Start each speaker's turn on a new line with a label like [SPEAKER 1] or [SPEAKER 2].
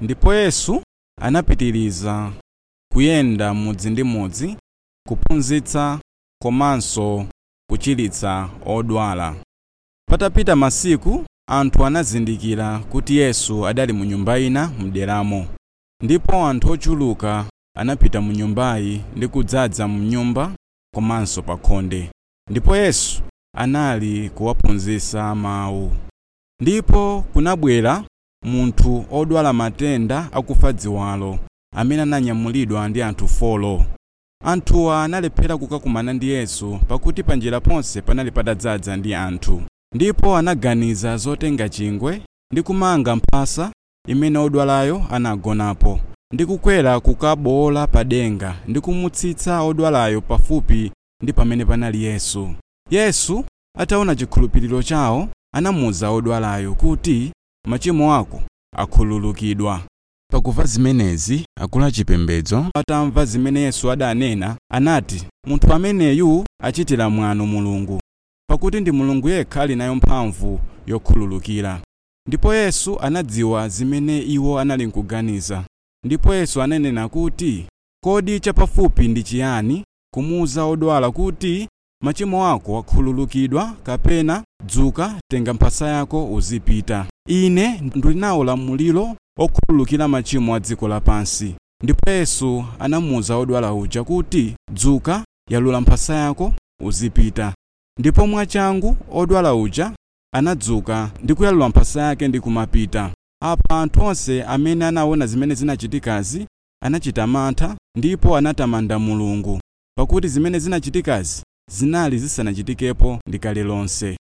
[SPEAKER 1] Ndipo Yesu anapitiriza kuyenda mudzi ndi mudzi, kuphunzitsa komanso kuchiritsa odwala. Patapita masiku, anthu anazindikira kuti Yesu adali mu nyumba ina mderamo. Ndipo anthu ochuluka anapita mu nyumbayi ndi kudzaza mu nyumba komanso pa khonde. Ndipo Yesu anali kuwaphunzitsa mawu. Ndipo kunabwera munthu odwala matenda akufa dziwalo, amene ananyamulidwa ndi anthu 4. Anthuwa analephera kukakumana ndi Yesu pakuti panjira ponse panali patadzaza ndi anthu. Ndipo anaganiza zotenga chingwe ndi kumanga mphasa imene odwalayo anagonapo, ndi kukwera kukabowola pa denga ndi kumutsitsa odwalayo pafupi ndi pamene panali Yesu. Yesu ataona chikhulupiriro chawo, anamuwuza odwalayo kuti machimo ako akhululukidwa. Pakumva zimenezi, akulu achipembedzo atamva zimene Yesu adanena, anati, munthu ameneyu achitira mwano Mulungu, pakuti ndi Mulungu yekha ali nayo mphamvu yokhululukira. Ndipo Yesu anadziwa zimene iwo anali nkuganiza. Ndipo Yesu ananena kuti, kodi chapafupi ndi chiyani, kumuwuza odwala kuti machimo ako akhululukidwa, kapena dzuka, tenga mphasa yako uzipita? Ine ndili nawo ulamuliro okhululukira machimo a dziko lapansi. Ndipo Yesu anamuwuza odwala uja kuti, dzuka, yalula mphasa yako uzipita. Ndipo mwachangu odwala uja anadzuka ndi kuyalula mphasa yake ndi kumapita. Apa anthu onse amene anaona zimene zinachitikazi anachita mantha ndipo anatamanda Mulungu, pakuti zimene zinachitikazi zinali zisanachitikepo ndi kale lonse.